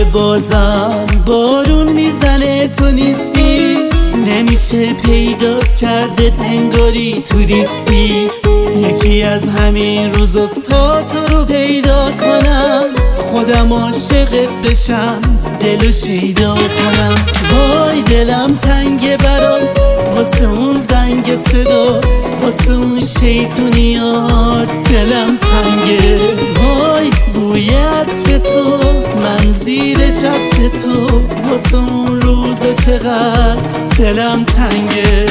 بازم بارون میزنه تو نیستی، نمیشه پیدا کرده انگاری توریستی. یکی از همین روزاست تا تو رو پیدا کنم، خودم عاشقت بشم دلو شیدا کنم. وای دلم تنگه برات واسه اون زنگ صدا، واسه اون شیطونیات دلم تنگه. وای بوی عطر تو من زیر چتر تو، واسه اون روزا چقدر دلم تنگه.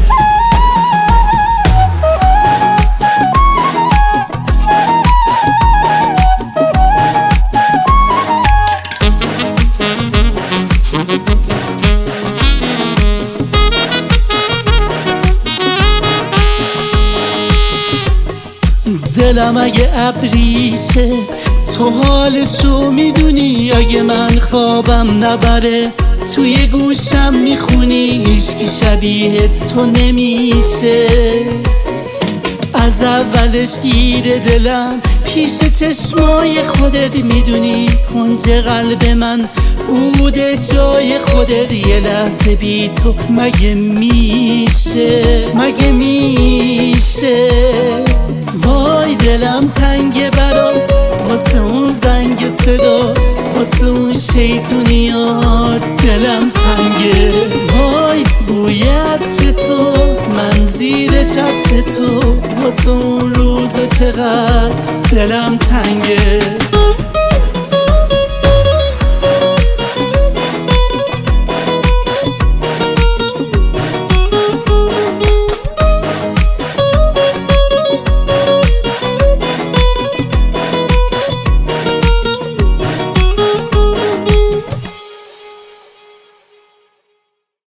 دلم اگه ابریشه تو حالشو میدونی، اگه من خوابم نبره توی گوشم میخونی، هیچکی شبیه تو نمیشه. از اولش گیر دلم پیش چشمای خودت، میدونی کنج قلب من بوده جای خودت. یه لحظه بی تو مگه میشه، مگه میشه؟ وای دلم تنگه برات واسه اون زنگ صدا، واسه اون شیطونیات دلم تنگه. وای بوی عطر تو من زیر چتر تو، واسه اون روزا چقدر دلم تنگه.